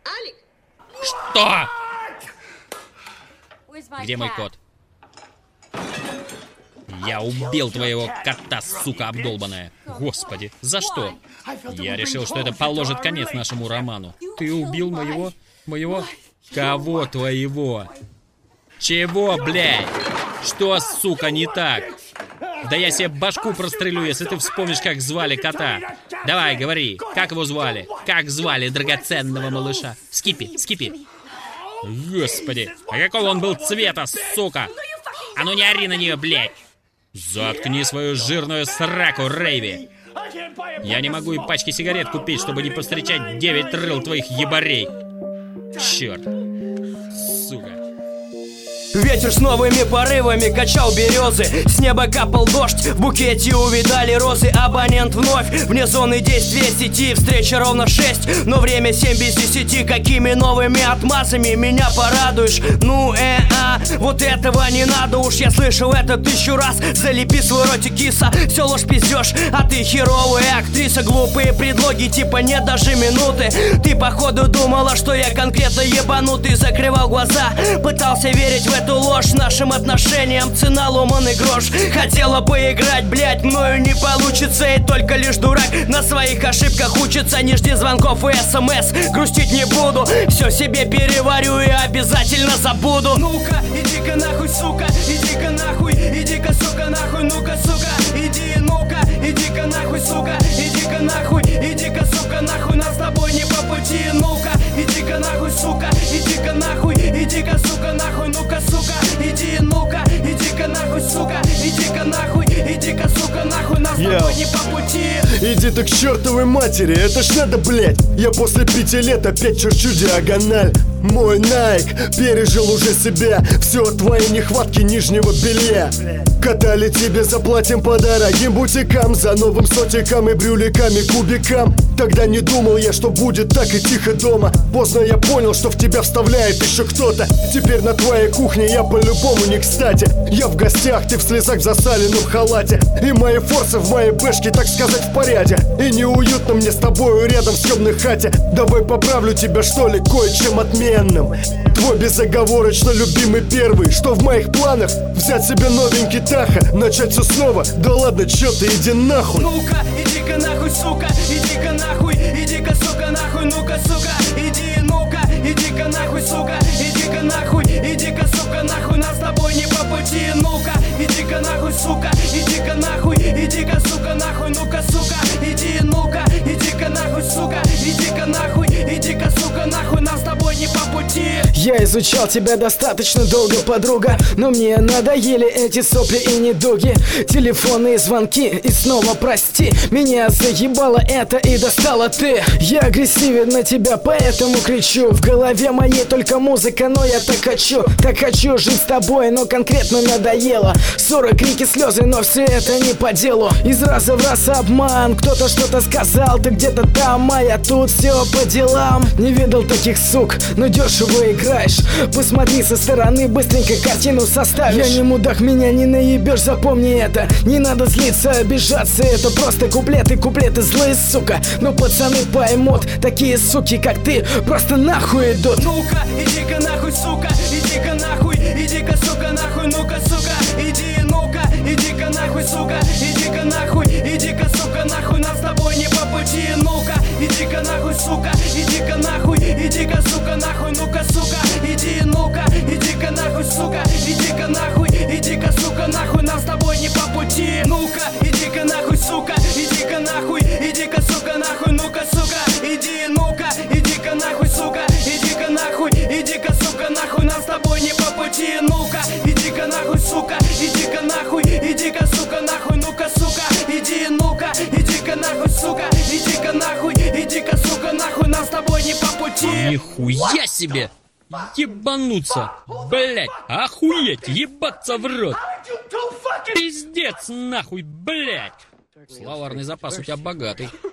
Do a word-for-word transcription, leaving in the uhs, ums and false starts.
Что? Где мой кот? Я убил твоего кота, сука обдолбанная. Господи, за что? Я решил, что это положит конец нашему роману. Ты убил моего... моего... Кого твоего? Чего, блядь? Что, сука, не так? Да я себе башку прострелю, если ты вспомнишь, как звали кота. Давай, говори, как его звали? Как звали драгоценного малыша? Скипи, Скипи. Господи, а какого он был цвета, сука? А ну не ори на нее, блядь. Заткни свою жирную сраку, Рейви. Я не могу и пачки сигарет купить, чтобы не повстречать девять рыл твоих ебарей. Черт. Сука. Ветер с новыми порывами качал березы. С неба капал дождь, в букете увидали розы. Абонент вновь вне зоны действия сети. Встреча ровно в шесть, но время семь без десяти. Какими новыми отмазами меня порадуешь? Ну э а, вот этого не надо уж. Я слышал это тысячу раз. Залепи свой ротик, киса, все ложь пиздешь. А ты херовая актриса, глупые предлоги типа нет даже минуты. Ты походу думала, что я конкретно ебанутый. Закрывал глаза, пытался верить в эту ложь нашим отношениям, цена ломаный грош. Хотела поиграть, блять, мною не получится. И только лишь дурак на своих ошибках учится. Не жди звонков и смс, грустить не буду. Все себе переварю и обязательно забуду. Ну-ка, иди-ка нахуй, сука, иди-ка нахуй, иди-ка, сука, нахуй, ну-ка, сука, иди, ну-ка, иди-ка нахуй, сука, иди-ка нахуй, иди-ка, сука, нахуй, нас с тобой не по пути. Ну-ка, иди-ка нахуй, сука, иди-ка нахуй, иди-ка, сука, нахуй, ну-ка, сука, иди, ну-ка, иди-ка нахуй, сука, иди-ка нахуй, иди-ка, сука, нахуй, нас с тобой не по пути. Иди ты к чертовой матери, это ж надо, блять. Я после пяти лет опять черчу диагональ. Мой Найк пережил уже себя. Все от твоей нехватки нижнего белья. Катали тебе, заплатим по дорогим бутикам, за новым сотикам и брюликами, кубикам. Тогда не думал я, что будет так и тихо дома. Поздно я понял, что в тебя вставляет еще кто-то. Теперь на твоей кухне я по-любому не кстати. Я в гостях, ты в слезах в засаленном халате. И мои форсы в моей бэшке, так сказать, в порядке. И неуютно мне с тобою рядом в съемной хате. Давай поправлю тебя, что ли, кое-чем отменным. Твой безоговорочно любимый первый. Что в моих планах? Взять себе новенький Таха, начать все снова. Да ладно, чё ты, иди нахуй. Ну-ка, иди-ка нахуй, сука, иди-ка нахуй, иди-ка, сука, нахуй, ну-ка, сука, иди, ну-ка, иди-ка нахуй, сука, иди-ка нахуй, иди-ка, сука, нахуй, нас с тобой не по пути. Ну-ка, иди-ка нахуй, сука, иди-ка нахуй, иди-ка, сука, нахуй, ну-ка, сука, иди, ну-ка, иди-ка нахуй, сука, иди-ка нахуй, иди-ка, сука, нахуй, нас с тобой не по пути. Я изучал тебя достаточно долго, подруга, но мне надоели эти сопли и недуги. Телефонные звонки и снова прости. Меня заебало это и достала ты. Я агрессивен на тебя, поэтому кричу. В голове моей только музыка, но я так хочу. Так хочу жить с тобой, но конкретно надоело. Ссоры, крики, слезы, но все это не по делу. Из раза в раз обман, кто-то что-то сказал. Ты где-то там, а я тут, все по делам. Не видел таких сук, но дешево играешь. Посмотри со стороны, быстренько картину составишь. Я не мудак, меня не наебешь, запомни это. Не надо злиться, обижаться, это просто куплеты, куплеты злые, сука. Но пацаны поймут, такие суки, как ты, просто нахуй идут. Ну-ка, иди-ка нахуй, сука, иди-ка нахуй, иди-ка, сука, нахуй, ну-ка, сука, иди, ну-ка, иди-ка нахуй, сука, иди-ка нахуй, иди-ка, сука, нахуй, нас с тобой не по пути. Ну-ка, иди-ка нахуй, сука, иди-ка нахуй, иди-ка, сука, нахуй, ну-ка, сука, иди, ну-ка, иди-ка нахуй, сука, иди-ка нахуй, иди-ка, сука, нахуй, нас с тобой не по пути. Ну-ка, иди-ка нахуй, сука, иди-ка нахуй, иди-ка, сука, нахуй, ну-ка, сука, иди, ну-ка, иди-ка нахуй, сука, иди-ка нахуй, иди-ка, сука, нахуй, нас с тобой не по пути. Ну-ка, иди-ка нахуй, сука, иди-ка нахуй, иди-ка, сука, нахуй, ну-ка, сука, иди, ну-ка, иди-ка нахуй, сука, иди-ка нахуй, иди-ка, сука, нахуй, нас с тобой не по пути. Нихуя себе! Ебануться! Блять! Охуеть! Ебаться в рот! Пиздец нахуй, блять! Словарный запас у тебя богатый.